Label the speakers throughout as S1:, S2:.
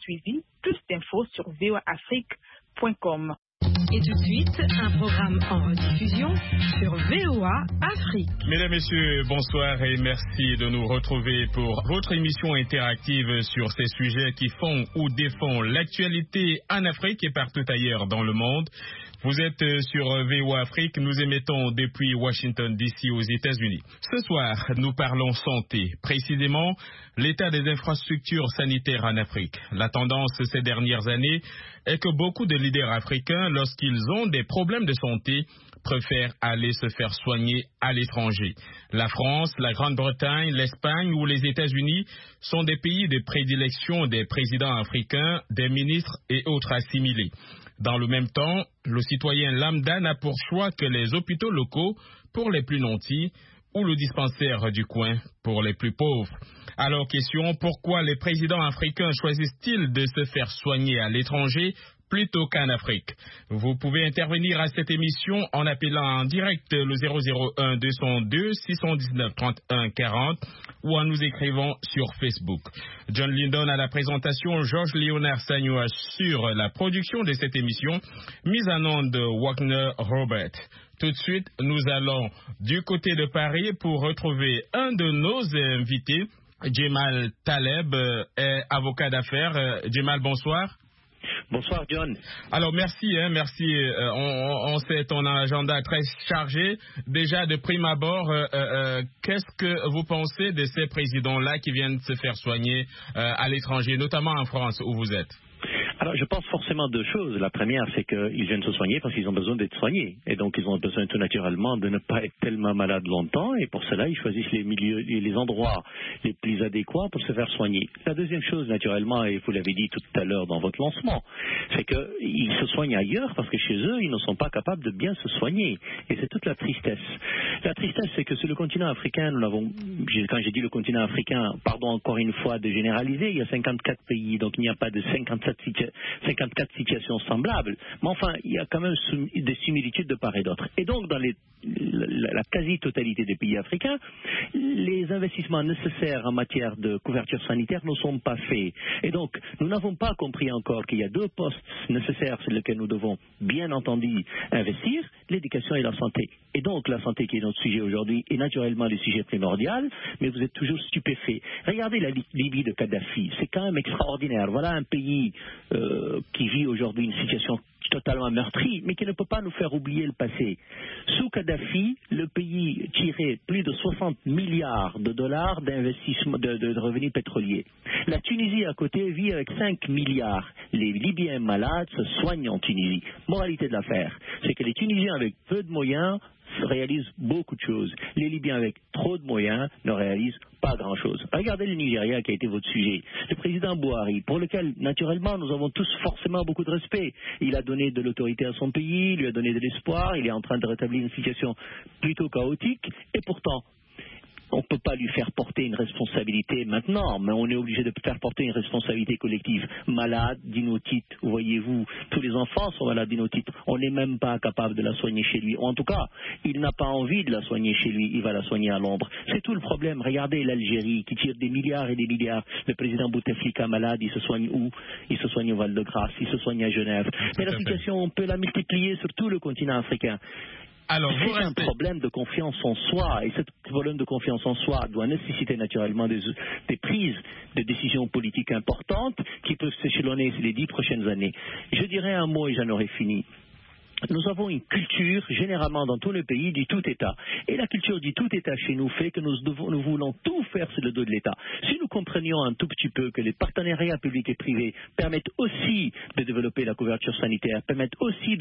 S1: suivi. Plus d'infos sur voaafrique.com.
S2: Et tout de suite, un programme en rediffusion sur VOA Afrique.
S3: Mesdames, Messieurs, bonsoir et merci de nous retrouver pour votre émission interactive sur ces sujets qui font ou défont l'actualité en Afrique et partout ailleurs dans le monde. Vous êtes sur VOA Afrique, nous émettons depuis Washington DC aux États-Unis. Ce soir, nous parlons santé, précisément l'état des infrastructures sanitaires en Afrique. La tendance ces dernières années est que beaucoup de leaders africains, lorsqu'ils ont des problèmes de santé, préfèrent aller se faire soigner à l'étranger. La France, la Grande-Bretagne, l'Espagne ou les États-Unis sont des pays de prédilection des présidents africains, des ministres et autres assimilés. Dans le même temps, le citoyen lambda n'a pour choix que les hôpitaux locaux pour les plus nantis ou le dispensaire du coin pour les plus pauvres. Alors, question, pourquoi les présidents africains choisissent-ils de se faire soigner à l'étranger plutôt qu'en Afrique? Vous pouvez intervenir à cette émission en appelant en direct le 001 202 619 31 40 ou en nous écrivant sur Facebook. John Lindon à la présentation, Georges Léonard Sagnoa sur la production de cette émission, mise en onde de Wagner Robert. Tout de suite, nous allons du côté de Paris pour retrouver un de nos invités, Djemal Taleb, avocat d'affaires. Djemal, bonsoir.
S4: Bonsoir John.
S3: Alors merci. On sait ton agenda très chargé. Déjà de prime abord, qu'est-ce que vous pensez de ces présidents-là qui viennent se faire soigner à l'étranger, notamment en France où vous êtes?
S4: Alors, je pense forcément deux choses. La première, c'est qu'ils viennent se soigner parce qu'ils ont besoin d'être soignés. Et donc, ils ont besoin tout naturellement de ne pas être tellement malades longtemps. Et pour cela, ils choisissent les milieux, les endroits les plus adéquats pour se faire soigner. La deuxième chose, naturellement, et vous l'avez dit tout à l'heure dans votre lancement, c'est qu'ils se soignent ailleurs parce que chez eux, ils ne sont pas capables de bien se soigner. Et c'est toute la tristesse. La tristesse, c'est que sur le continent africain, quand j'ai dit le continent africain, pardon encore une fois de généraliser, il y a 54 pays, donc il n'y a pas de 54 situations semblables, mais enfin, il y a quand même des similitudes de part et d'autre. Et donc, dans la quasi-totalité des pays africains, les investissements nécessaires en matière de couverture sanitaire ne sont pas faits. Et donc, nous n'avons pas compris encore qu'il y a deux postes nécessaires sur lesquels nous devons, bien entendu, investir, l'éducation et la santé. Et donc, la santé qui est notre sujet aujourd'hui est naturellement le sujet primordial, mais vous êtes toujours stupéfait. Regardez la Libye de Kadhafi, c'est quand même extraordinaire. Voilà un pays qui vit aujourd'hui une situation totalement meurtrie, mais qui ne peut pas nous faire oublier le passé. Sous Kadhafi, le pays tirait plus de 60 milliards de dollars d'investissement de revenus pétroliers. La Tunisie à côté vit avec 5 milliards. Les Libyens malades se soignent en Tunisie. Moralité de l'affaire, c'est que les Tunisiens avec peu de moyens réalisent beaucoup de choses. Les Libyens avec trop de moyens ne réalisent pas grand-chose. Regardez le Nigeria qui a été votre sujet. Le président Buhari, pour lequel, naturellement, nous avons tous forcément beaucoup de respect. Il a donné de l'autorité à son pays, il lui a donné de l'espoir, il est en train de rétablir une situation plutôt chaotique, et pourtant, on ne peut pas lui faire porter une responsabilité maintenant, mais on est obligé de faire porter une responsabilité collective. Malade d'inotite, voyez-vous, tous les enfants sont malades d'inotite. On n'est même pas capable de la soigner chez lui. Ou en tout cas, il n'a pas envie de la soigner chez lui, il va la soigner à Londres. C'est tout le problème. Regardez l'Algérie qui tire des milliards et des milliards. Le président Bouteflika malade, il se soigne où? Il se soigne au Val-de-Grâce, il se soigne à Genève. Mais la situation, on peut la multiplier sur tout le continent africain.
S3: Alors,
S4: c'est un problème de confiance en soi, et ce problème de confiance en soi doit nécessiter naturellement des prises de décisions politiques importantes qui peuvent s'échelonner les 10 prochaines années. Je dirais un mot et j'en aurai fini. Nous avons une culture, généralement dans tous les pays, du tout État. Et la culture du tout État chez nous fait que nous voulons tout faire sur le dos de l'État. Si nous comprenions un tout petit peu que les partenariats publics et privés permettent aussi de développer la couverture sanitaire, permettent aussi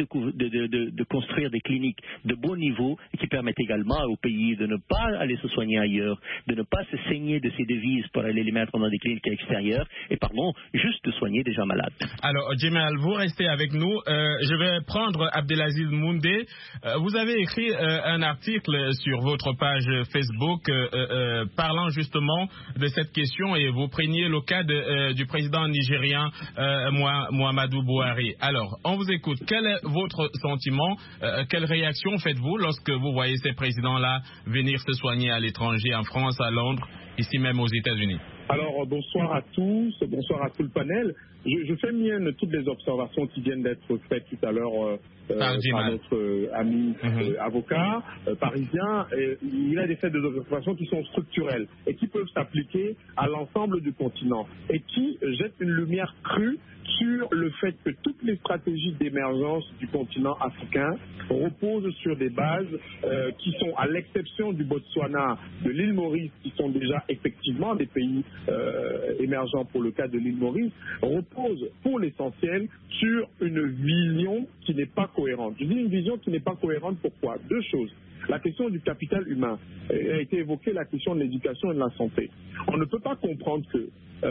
S4: de construire des cliniques de bon niveau, et qui permettent également aux pays de ne pas aller se soigner ailleurs, de ne pas se saigner de ces devises pour aller les mettre dans des cliniques extérieures, et pardon, juste de soigner des gens malades.
S3: Alors, Djemal, vous restez avec nous. Je vais prendre Abdelaziz Moundé. Vous avez écrit un article sur votre page Facebook parlant justement de cette question et vous preniez le cas du président nigérien Muhammadu Buhari. Alors, on vous écoute. Quel est votre sentiment? Quelle réaction faites-vous lorsque vous voyez ces présidents-là venir se soigner à l'étranger, en France, à Londres, ici même aux États-Unis?
S5: Alors, bonsoir à tous, bonsoir à tout le panel. je fais mienne toutes les observations qui viennent d'être faites tout à l'heure par notre ami avocat parisien. Il a des observations qui sont structurelles et qui peuvent s'appliquer à l'ensemble du continent et qui jettent une lumière crue sur le fait que toutes les stratégies d'émergence du continent africain reposent sur des bases qui sont, à l'exception du Botswana, de l'île Maurice, qui sont déjà effectivement des pays émergents pour le cas de l'île Maurice, reposent pour l'essentiel sur une vision qui n'est pas cohérente. Je dis une vision qui n'est pas cohérente, pourquoi? Deux choses. La question du capital humain a été évoquée, la question de l'éducation et de la santé. On ne peut pas comprendre que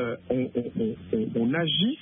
S5: on agisse,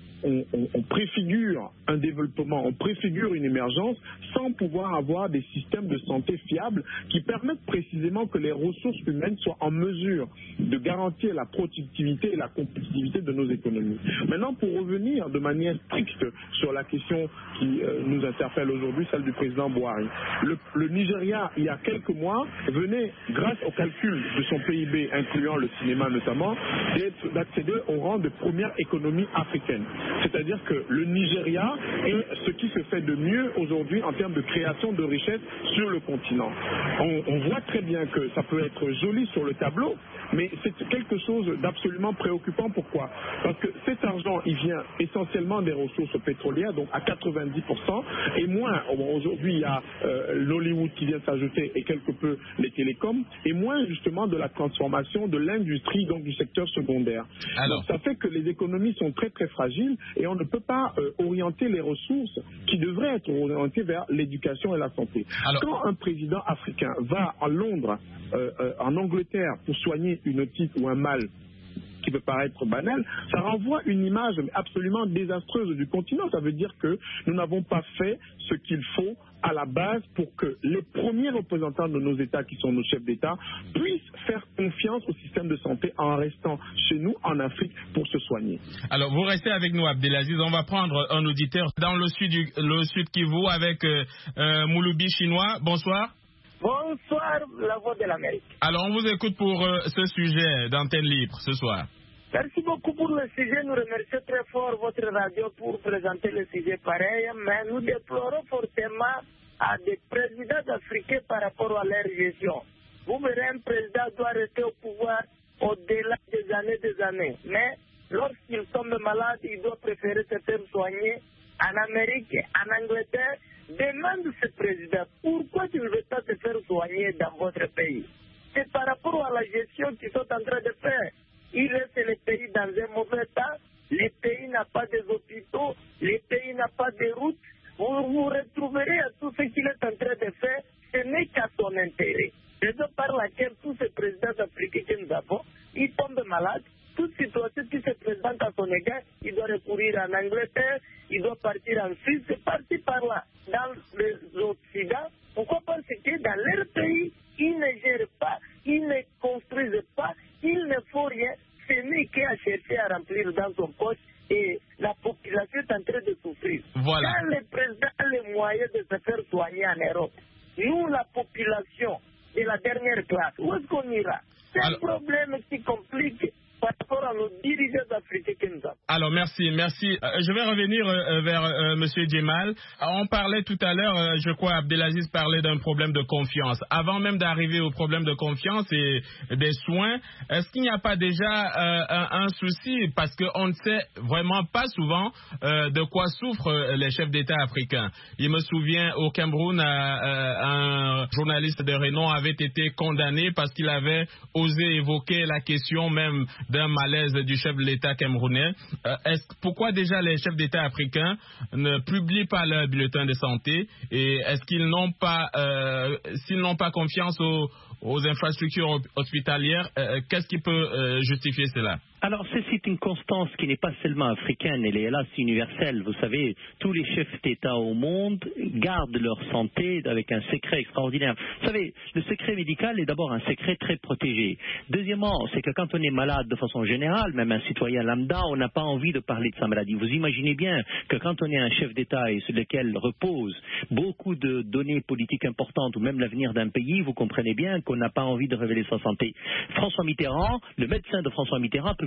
S5: on préfigure un développement, on préfigure une émergence sans pouvoir avoir des systèmes de santé fiables qui permettent précisément que les ressources humaines soient en mesure de garantir la productivité et la compétitivité de nos économies. Maintenant, pour revenir de manière stricte sur la question qui nous interpelle aujourd'hui, celle du président Buhari. Le Nigeria, il y a quelques mois, venait, grâce au calcul de son PIB, incluant le cinéma notamment, d'accéder au rang de première économie africaine. C'est-à-dire que le Nigeria est ce qui se fait de mieux aujourd'hui en termes de création de richesses sur le continent. On voit très bien que ça peut être joli sur le tableau, mais c'est quelque chose d'absolument préoccupant. Pourquoi? Parce que cet argent, il vient essentiellement des ressources pétrolières, donc à 90%, et moins, aujourd'hui il y a l'Hollywood qui vient s'ajouter et quelque peu les télécoms, et moins justement de la transformation de l'industrie, donc du secteur secondaire. Alors, donc, ça fait que les économies sont très très fragiles et on ne peut pas orienter les ressources qui devraient être orientées vers l'éducation et la santé. Alors, quand un président africain va à Londres, en Angleterre, pour soigner une otite ou un mal qui peut paraître banal, ça renvoie une image absolument désastreuse du continent. Ça veut dire que nous n'avons pas fait ce qu'il faut à la base pour que les premiers représentants de nos États, qui sont nos chefs d'État, puissent faire confiance au système de santé en restant chez nous, en Afrique, pour se soigner. Alors, vous restez avec nous, Abdelaziz. On va prendre un auditeur dans le sud Kivu avec Mouloubi Chinois. Bonsoir.
S6: Bonsoir, la voix de l'Amérique.
S3: Alors, on vous écoute pour ce sujet d'Antenne Libre ce soir.
S6: Merci beaucoup pour le sujet. Nous remercions très fort votre radio pour présenter le sujet pareil, mais nous déplorons fortement à des présidents africains par rapport à leur gestion. Vous verrez, un président doit rester au pouvoir au-delà des années. Mais lorsqu'il tombe malade, il doit préférer se faire soigner en Amérique, en Angleterre. Demande ce président, pourquoi tu ne veux pas te faire soigner dans votre pays? C'est par rapport à la gestion qu'ils sont en train de faire. Il laisse le pays dans un mauvais état, le pays n'a pas des hôpitaux, le pays n'a pas de routes. Vous vous retrouverez à tout ce qu'il est en train de faire, ce n'est qu'à son intérêt. Raison par laquelle tous ces présidents africains que nous avons, ils tombent malades. Toute situation qui se présente à son égard, il doit recourir en Angleterre, il doit partir en Suisse, c'est parti par là. Dans les Occidents, pourquoi? Parce que dans leur pays, ils ne gèrent pas, ils ne construisent pas, il ne faut rien, ce n'est qu'à chercher à remplir dans son poche et la population est en train de souffrir. Voilà. Quand le président a les moyens de se faire soigner en Europe, nous, la population de la dernière classe, où est-ce qu'on ira? C'est un problème qui complique par rapport à nos dirigeants africains que nous avons. Alors, merci. Je vais revenir vers M. Djemal. On parlait tout à l'heure, je crois, Abdelaziz parlait d'un problème de confiance. Avant même d'arriver au problème de confiance et des soins, est-ce qu'il n'y a pas déjà un souci? Parce qu'on ne sait vraiment pas souvent de quoi souffrent les chefs d'État africains. Il me souviens, au Cameroun, un journaliste de renom avait été condamné parce qu'il avait osé évoquer la question même d'un malaise du chef de l'État camerounais. Pourquoi déjà les chefs d'État africains ne publient pas leur bulletin de santé et est-ce qu'ils n'ont pas, s'ils n'ont pas confiance aux infrastructures hospitalières, qu'est-ce qui peut justifier cela?
S4: Alors, c'est une constance qui n'est pas seulement africaine, elle est hélas universelle. Vous savez, tous les chefs d'État au monde gardent leur santé avec un secret extraordinaire. Vous savez, le secret médical est d'abord un secret très protégé. Deuxièmement, c'est que quand on est malade de façon générale, même un citoyen lambda, on n'a pas envie de parler de sa maladie. Vous imaginez bien que quand on est un chef d'État et sur lequel reposent beaucoup de données politiques importantes ou même l'avenir d'un pays, vous comprenez bien qu'on n'a pas envie de révéler sa santé. François Mitterrand, le médecin de François Mitterrand,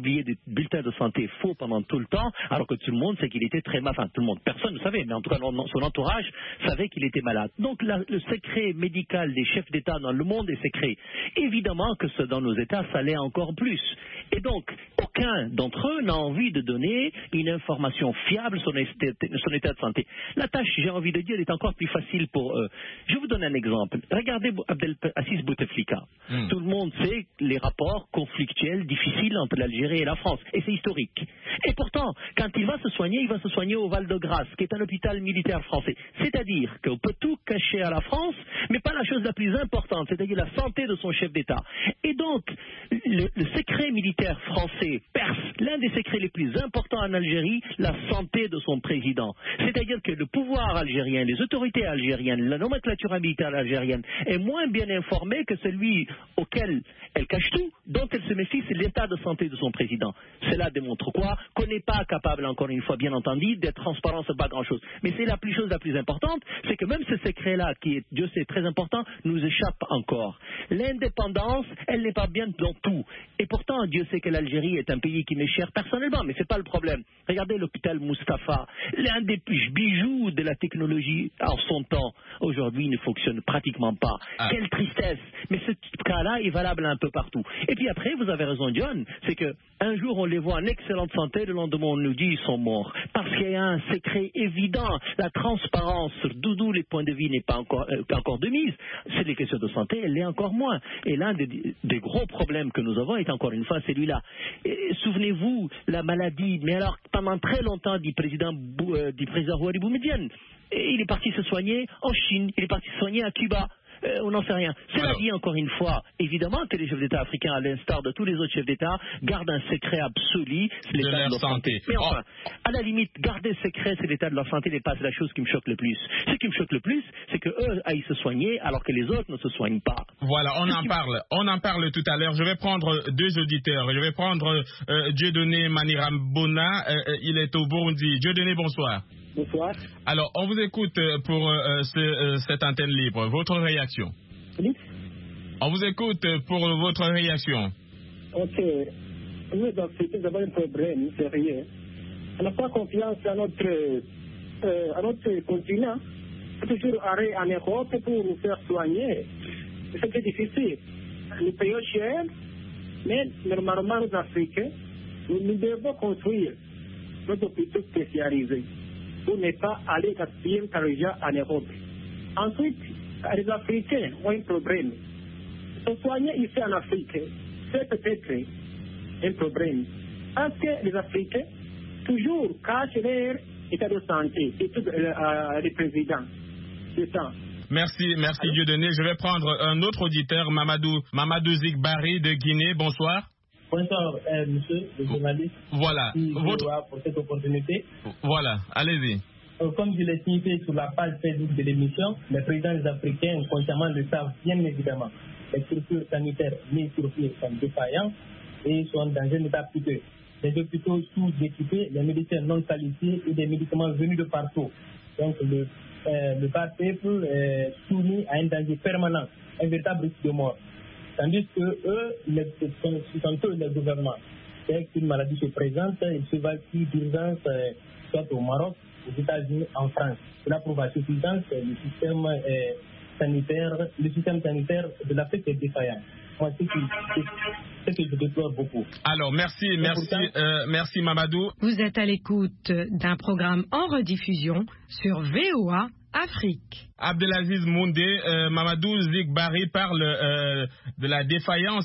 S4: publié des bulletins de santé faux pendant tout le temps, alors que tout le monde sait qu'il était très malade. Enfin, tout le monde, personne ne savait, mais en tout cas, son entourage savait qu'il était malade. Donc, le secret médical des chefs d'État dans le monde est secret. Évidemment que dans nos États, ça l'est encore plus. Et donc, aucun d'entre eux n'a envie de donner une information fiable sur son état de santé. La tâche, j'ai envie de dire, est encore plus facile pour eux. Je vous donne un exemple. Regardez Abdelaziz Bouteflika. Tout le monde sait les rapports conflictuels, difficiles entre l'Algérie et la France. Et c'est historique. Et pourtant, quand il va se soigner au Val-de-Grâce, qui est un hôpital militaire français. C'est-à-dire qu'on peut tout cacher à la France, mais pas la chose la plus importante, c'est-à-dire la santé de son chef d'État. Et donc, le secret militaire français perce l'un des secrets les plus importants en Algérie, la santé de son président. C'est-à-dire que le pouvoir algérien, les autorités algériennes, la nomenclature militaire algérienne est moins bien informée que celui auquel elle cache tout, dont elle se méfie, c'est l'état de santé de son président. Cela démontre quoi? Qu'on n'est pas capable, encore une fois, bien entendu, d'être transparent sur pas grand-chose. Mais c'est la chose la plus importante, c'est que même ce secret-là, qui est, Dieu sait, très important, nous échappe encore. L'indépendance, elle n'est pas bien dans tout. Et pourtant, Dieu sait que l'Algérie est un pays qui m'est cher personnellement, mais ce n'est pas le problème. Regardez l'hôpital Mustapha, l'un des bijoux de la technologie en son temps, aujourd'hui ne fonctionne pratiquement pas. Quelle tristesse! Mais ce cas-là est valable un peu partout. Et puis après, vous avez raison, John, c'est qu'un jour on les voit en excellente santé, le lendemain on nous dit ils sont morts. Parce qu'il y a un secret évident, la transparence sur d'où les points de vie n'est pas encore de mise. C'est les questions de santé, elle l'est encore moins. Et l'un des gros problèmes que nous avons est encore une fois celui-là. Souvenez-vous, la maladie, mais alors pendant très longtemps, dit président Houari Boumedienne, il est parti se soigner en Chine, il est parti se soigner à Cuba. On n'en sait rien. Cela dit, encore une fois, évidemment que les chefs d'État africains, à l'instar de tous les autres chefs d'État, gardent un secret absolu, c'est l'état de leur santé. Mais enfin, à la limite, garder secret, c'est l'état de leur santé n'est pas la chose qui me choque le plus. Ce qui me choque le plus, c'est qu'eux aillent se soigner alors que les autres ne se soignent pas.
S3: Voilà, on en parle tout à l'heure. Je vais prendre deux auditeurs. Je vais prendre Dieudonné Manirambona, il est au Burundi. Dieudonné, bonsoir.
S7: Bonsoir.
S3: Alors, on vous écoute pour cette antenne libre. Votre réaction?
S7: Oui.
S3: On vous écoute pour votre réaction.
S7: Ok. Nous, nous avons un problème sérieux. On n'a pas confiance à notre continent. C'est toujours aller en Europe pour nous faire soigner. C'est très difficile. Nous payons cher, mais normalement, nous Africains, nous devons construire notre hôpital spécialisé pour ne pas aller gaspiller l'argent en Europe. Ensuite, les Africains ont un problème. Se soigner ici en Afrique, c'est peut-être un problème. Parce que les Africains toujours cachent leur état de santé, et tout les présidents. C'est ça.
S3: Merci Dieudonné. Je vais prendre un autre auditeur, Mamadou Zigbari de Guinée. Bonsoir.
S8: Bonsoir, monsieur le journaliste.
S3: Voilà.
S8: Pour cette opportunité.
S3: Voilà, allez-y.
S8: Comme je l'ai signifié sur la page Facebook de l'émission, les présidents des Africains consciemment le savent bien évidemment. Les structures sanitaires mises sur pied sont défaillantes et sont dans un état piteux. Les hôpitaux sous-équipés, les médecins non qualifiés et des médicaments venus de partout. Donc le bas peuple est soumis à un danger permanent, un véritable risque de mort. Tandis que eux, ce sont eux les gouvernements. Dès qu'une maladie se présente, ils se évacuent d'urgence, soit au Maroc, aux États-Unis, en France. Cela prouve à suffisance que le système sanitaire de l'Afrique est défaillant. Moi, c'est que je déplore beaucoup.
S3: Alors, merci Mamadou.
S2: Vous êtes à l'écoute d'un programme en rediffusion sur VOA Afrique.
S3: Abdelaziz Moundé, Mamadou Zigbari parle de la défaillance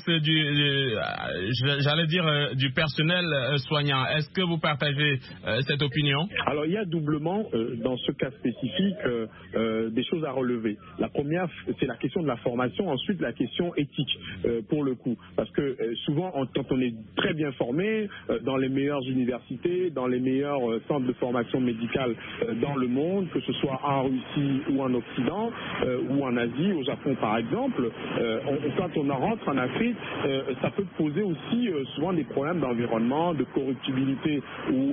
S3: du personnel soignant. Est-ce que vous partagez cette opinion?
S5: Alors il y a doublement dans ce cas spécifique des choses à relever. La première, c'est la question de la formation, ensuite la question éthique pour le coup. Parce que souvent, quand on est très bien formé dans les meilleures universités, dans les meilleurs centres de formation médicale dans le monde, que ce soit en Russie, ici ou en Occident ou en Asie, au Japon par exemple, quand on rentre en Afrique, ça peut poser aussi souvent des problèmes d'environnement, de corruptibilité ou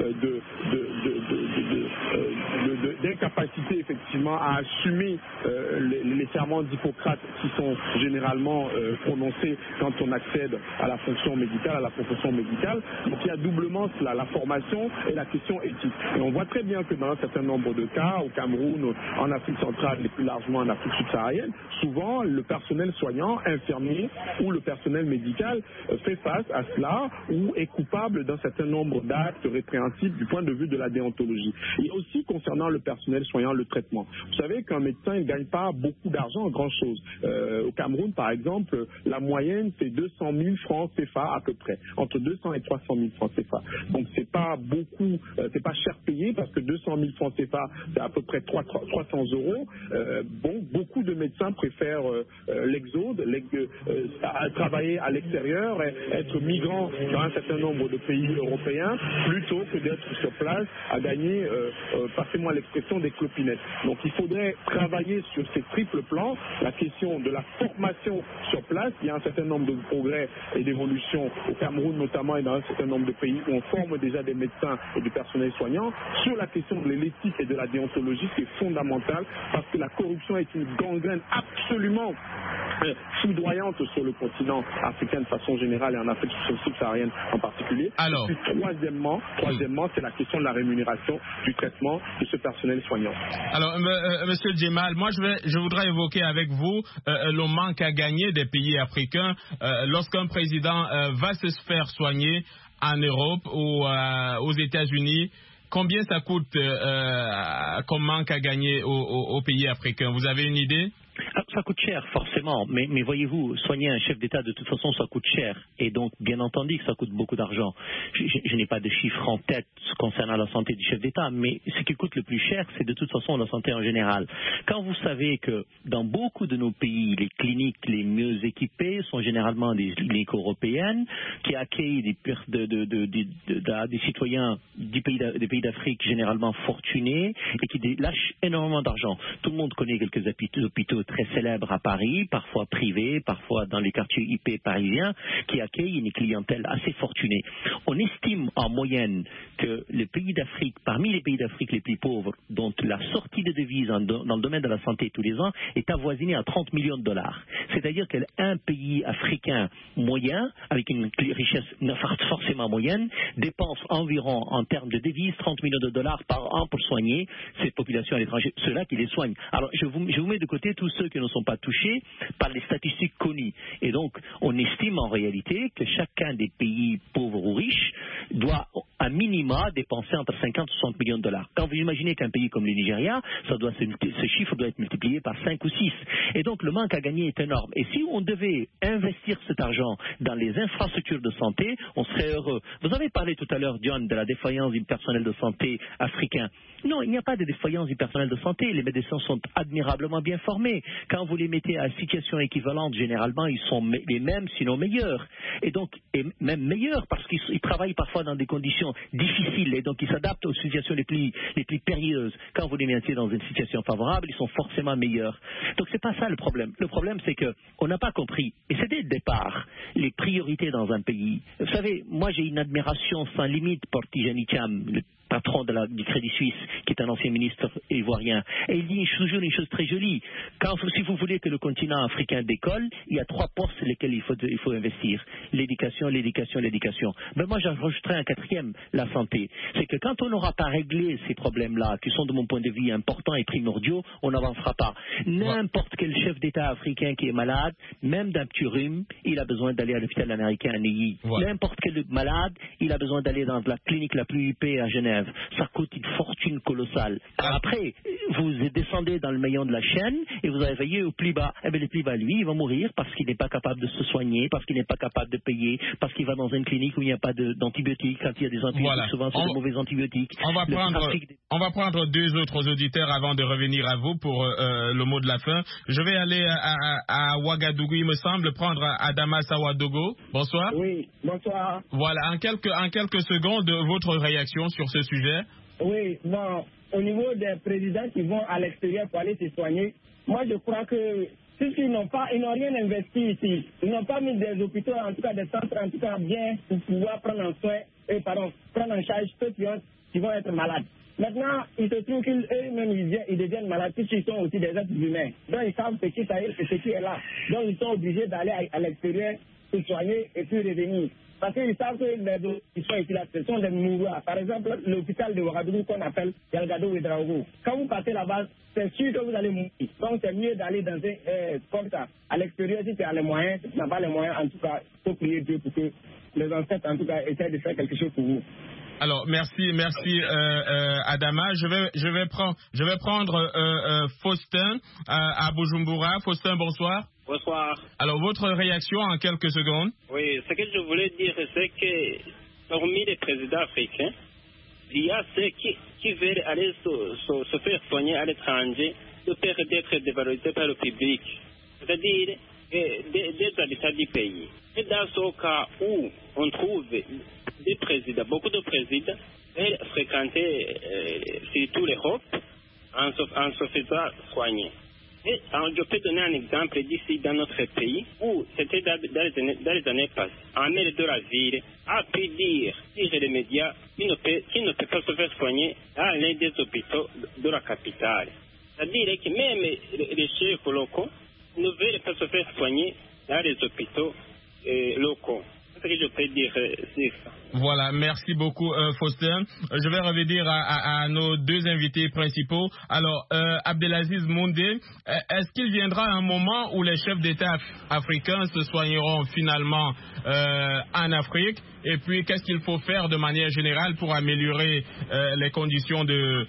S5: d'incapacité effectivement à assumer les serments d'Hippocrate qui sont généralement prononcés quand on accède à la fonction médicale, à la profession médicale. Donc il y a doublement cela, la formation et la question éthique. Et on voit très bien que dans un certain nombre de cas, au Cameroun, en Afrique centrale et plus largement en Afrique subsaharienne, souvent le personnel soignant, infirmier ou le personnel médical fait face à cela ou est coupable d'un certain nombre d'actes répréhensibles du point de vue de la déontologie. Et aussi concernant le personnel soignant, le traitement. Vous savez qu'un médecin ne gagne pas beaucoup d'argent en grand chose. Au Cameroun, par exemple, la moyenne c'est 200 000 francs CFA à peu près, entre 200 et 300 000 francs CFA. Donc c'est pas beaucoup, c'est pas cher payé parce que 200 000 francs CFA c'est à peu près 300 euros. Bon, beaucoup de médecins préfèrent l'exode, travailler à l'extérieur, être migrant dans un certain nombre de pays européens plutôt que d'être sur place à gagner, passez-moi l'expression, des clopinettes. Donc il faudrait travailler sur ces triples plans, la question de la formation sur place. Il y a un certain nombre de progrès et d'évolutions au Cameroun notamment et dans un certain nombre de pays où on forme déjà des médecins et du personnel soignant sur la question de l'éthique et de la déontologie, qui est fondamentale parce que la corruption est une gangrène absolument foudroyante sur le continent africain de façon générale et en Afrique subsaharienne en particulier.
S3: Alors,
S5: et puis troisièmement, c'est la question de la rémunération du traitement de ce personnel soignant.
S3: Alors, Monsieur Djemal, moi je voudrais évoquer avec vous le manque à gagner des pays africains lorsqu'un président va se faire soigner en Europe ou aux États-Unis. Combien ça coûte comme manque à gagner aux pays africains? Vous avez une idée?
S4: Ça coûte cher, forcément, mais voyez-vous, soigner un chef d'État, de toute façon, ça coûte cher. Et donc, bien entendu que ça coûte beaucoup d'argent. Je n'ai pas de chiffres en tête concernant la santé du chef d'État, mais ce qui coûte le plus cher, c'est de toute façon la santé en général. Quand vous savez que dans beaucoup de nos pays, les cliniques les mieux équipées sont généralement des cliniques européennes qui accueillent des citoyens des pays d'Afrique généralement fortunés et qui lâchent énormément d'argent. Tout le monde connaît quelques hôpitaux très célèbres à Paris, parfois privés, parfois dans les quartiers IP parisiens, qui accueillent une clientèle assez fortunée. On estime en moyenne que les pays d'Afrique, parmi les pays d'Afrique les plus pauvres, dont la sortie de devises dans le domaine de la santé tous les ans est avoisinée à 30 millions de dollars. C'est-à-dire qu'un pays africain moyen, avec une richesse forcément moyenne, dépense environ en termes de devises 30 millions de dollars par an pour soigner cette population à l'étranger, ceux-là qui les soignent. Alors je vous mets de côté tous ceux qui ne sont pas touchés par les statistiques connues. Et donc, on estime en réalité que chacun des pays pauvres ou riches doit à minima dépenser entre 50 et 60 millions de dollars. Quand vous imaginez qu'un pays comme le Nigeria, ce chiffre doit être multiplié par 5 ou 6. Et donc, le manque à gagner est énorme. Et si on devait investir cet argent dans les infrastructures de santé, on serait heureux. Vous avez parlé tout à l'heure, John, de la défaillance du personnel de santé africain. Non, il n'y a pas de défaillance du personnel de santé. Les médecins sont admirablement bien formés. Quand vous les mettez à situation équivalente, généralement, ils sont les mêmes, sinon meilleurs. Et donc, même meilleurs, parce qu'ils travaillent parfois dans des conditions difficiles, et donc ils s'adaptent aux situations les plus périlleuses. Quand vous les mettez dans une situation favorable, ils sont forcément meilleurs. Donc, c'est pas ça le problème. Le problème, c'est qu'on n'a pas compris, et c'est dès le départ, les priorités dans un pays. Vous savez, moi, j'ai une admiration sans limite pour Tijani Cham, le patron du Crédit Suisse, qui est un ancien ministre ivoirien. Et il dit toujours une chose très jolie. Si vous voulez que le continent africain décolle, il y a 3 postes sur lesquels il faut investir. L'éducation, l'éducation, l'éducation. Mais moi, j'en rajouterai un 4e, la santé. C'est que quand on n'aura pas réglé ces problèmes-là, qui sont de mon point de vue importants et primordiaux, on n'avancera pas. N'importe quel chef d'État africain qui est malade, même d'un petit rhume, il a besoin d'aller à l'hôpital américain à Neuilly. N'importe quel malade, il a besoin d'aller dans la clinique la plus huppée à Genève. Ça coûte une fortune colossale. Après, vous descendez dans le maillon de la chaîne et vous allez veiller au plus bas. Eh bien, le plus bas, lui, il va mourir parce qu'il n'est pas capable de se soigner, parce qu'il n'est pas capable de payer, parce qu'il va dans une clinique où il n'y a pas d'antibiotiques. Quand il y a des antibiotiques, souvent, c'est de mauvais antibiotiques.
S3: On va prendre 2 autres auditeurs avant de revenir à vous pour le mot de la fin. Je vais aller à Ouagadougou, il me semble, prendre Adama Sawadogo. Bonsoir.
S9: Oui, bonsoir.
S3: Voilà, en quelques secondes, votre réaction sur ce sujet.
S7: Oui, bon, au niveau des présidents qui vont à l'extérieur pour aller se soigner, moi je crois que ils n'ont rien investi ici. Ils n'ont pas mis des hôpitaux, en tout cas des centres, en tout cas bien pour pouvoir prendre en charge ceux qui vont être malades. Maintenant, il se trouve qu'eux-mêmes, ils deviennent malades puisqu'ils sont aussi des êtres humains. Donc, ils savent ce qui est là. Donc, ils sont obligés d'aller à l'extérieur se soigner et puis revenir. Parce qu'ils savent que les autres qui sont ici là, ce sont des mourants. Par exemple, l'hôpital de Ouagadougou qu'on appelle Delgado Ouedraogo. Quand vous partez là-bas, c'est sûr que vous allez mourir. Donc, c'est mieux d'aller dans comme ça. À l'extérieur, si tu as les moyens, si tu n'as pas les moyens, en tout cas, il faut prier Dieu pour que les ancêtres, en tout cas, essaient de faire quelque chose pour vous.
S3: Alors, merci, Adama. Je vais prendre Faustin à Bujumbura. Faustin, bonsoir.
S9: Bonsoir.
S3: Alors, votre réaction en quelques secondes?
S9: Oui, ce que je voulais dire, c'est que parmi les présidents africains, il y a ceux qui veulent aller se faire soigner à l'étranger de peur d'être dévalorisés par le public, c'est-à-dire des habitants du pays. Et dans ce cas où on trouve des présidents, beaucoup de présidents, veulent fréquenter surtout l'Europe en se faisant soigner. Et je peux donner un exemple d'ici dans notre pays où c'était dans les années passées. Un maire de la ville a pu dire les médias qu'il ne peut pas se faire soigner dans l'un des hôpitaux de la capitale. C'est-à-dire que même les chefs locaux ne veulent pas se faire soigner dans les hôpitaux locaux. C'est ce que je peux dire sur ça.
S3: Voilà, merci beaucoup Faustin. Je vais revenir à nos deux invités principaux. Alors, Abdelaziz Moundé, est-ce qu'il viendra un moment où les chefs d'État africains se soigneront finalement en Afrique? Et puis, qu'est-ce qu'il faut faire de manière générale pour améliorer les conditions de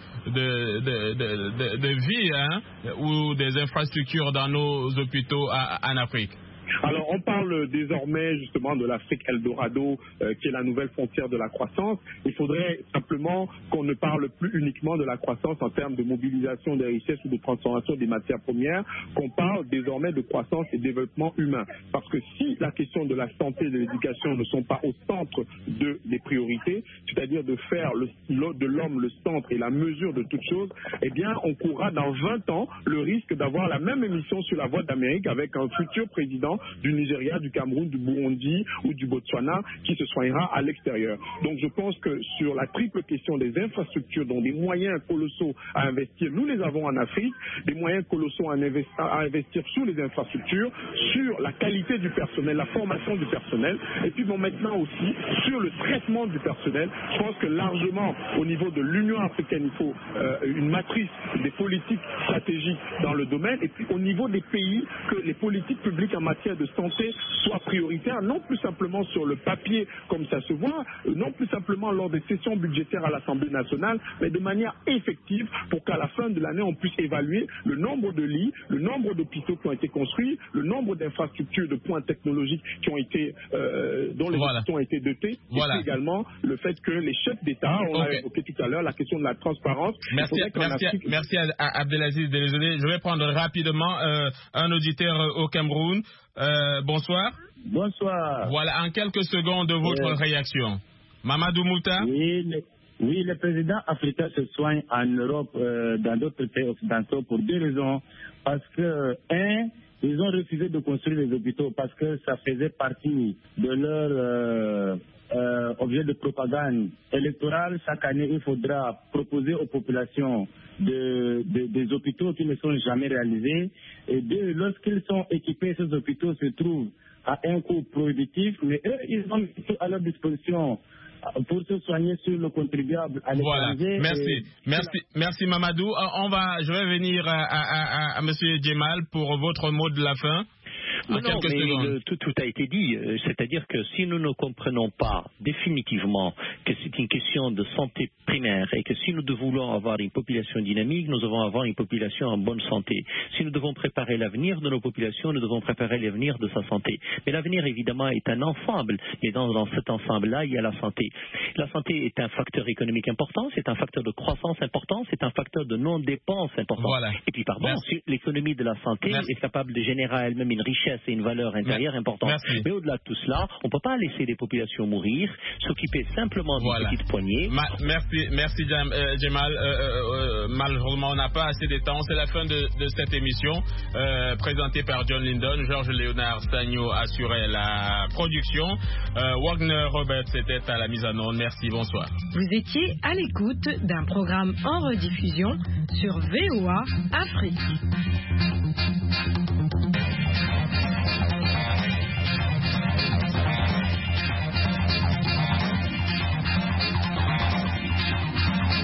S3: vie ou des infrastructures dans nos hôpitaux en Afrique?
S5: Alors, on parle désormais justement de l'Afrique Eldorado, qui est la nouvelle frontière de la croissance. Il faudrait simplement qu'on ne parle plus uniquement de la croissance en termes de mobilisation des richesses ou de transformation des matières premières, qu'on parle désormais de croissance et développement humain. Parce que si la question de la santé et de l'éducation ne sont pas au centre des priorités, c'est-à-dire de faire de l'homme le centre et la mesure de toute chose, eh bien, on courra dans 20 ans le risque d'avoir la même émission sur la Voix d'Amérique avec un futur président du Nigeria, du Cameroun, du Burundi ou du Botswana qui se soignera à l'extérieur. Donc je pense que sur la triple question des infrastructures, dont des moyens colossaux à investir, nous les avons en Afrique, des moyens colossaux à investir sur les infrastructures, sur la qualité du personnel, la formation du personnel, et puis bon, maintenant aussi sur le traitement du personnel. Je pense que largement au niveau de l'Union africaine, il faut une matrice des politiques stratégiques dans le domaine, et puis au niveau des pays, que les politiques publiques en matière de santé soient prioritaires, non plus simplement sur le papier comme ça se voit, non plus simplement lors des sessions budgétaires à l'Assemblée nationale, mais de manière effective pour qu'à la fin de l'année, on puisse évaluer le nombre de lits, le nombre d'hôpitaux qui ont été construits, le nombre d'infrastructures de points technologiques qui ont été, dont les hôpitaux ont été dotés, et puis également le fait que les chefs d'État, on l'a évoqué tout à l'heure, la question de la transparence.
S3: Merci à Abdelaziz. Désolé, je vais prendre rapidement un auditeur au Cameroun. Bonsoir.
S10: Bonsoir.
S3: Voilà, en quelques secondes, votre réaction. Mamadou Mouta.
S10: Oui, les présidents africains se soignent en Europe, dans d'autres pays occidentaux pour deux raisons. Parce que, ils ont refusé de construire les hôpitaux parce que ça faisait partie de leur objet de propagande électorale. Chaque année, il faudra proposer aux populations des hôpitaux qui ne sont jamais réalisés. Et deux, lorsqu'ils sont équipés, ces hôpitaux se trouvent à un coût prohibitif, mais eux, ils ont mis tout à leur disposition pour se soigner sur le contribuable à l'étranger.
S3: Voilà, merci Mamadou. Je vais venir à M. Djemal pour votre mot de la fin.
S4: Tout a été dit, c'est-à-dire que si nous ne comprenons pas définitivement que c'est une question de santé primaire et que si nous voulons avoir une population dynamique, nous devons avoir une population en bonne santé. Si nous devons préparer l'avenir de nos populations, nous devons préparer l'avenir de sa santé. Mais l'avenir, évidemment, est un ensemble, mais dans cet ensemble-là, il y a la santé. La santé est un facteur économique important, c'est un facteur de croissance important, c'est un facteur de non-dépense important. Voilà. Et puis, si l'économie de la santé est capable de générer elle-même une richesse c'est une valeur intérieure importante.
S3: Merci.
S4: Mais au-delà de tout cela, on ne peut pas laisser les populations mourir, s'occuper simplement d'une petite poignée.
S3: Merci Jamal. Malheureusement, on n'a pas assez de temps. C'est la fin de cette émission présentée par John Lindon. Georges Léonard Sagno assurait la production. Wagner Roberts était à la mise en onde. Merci, bonsoir.
S2: Vous étiez à l'écoute d'un programme en rediffusion sur VOA Afrique.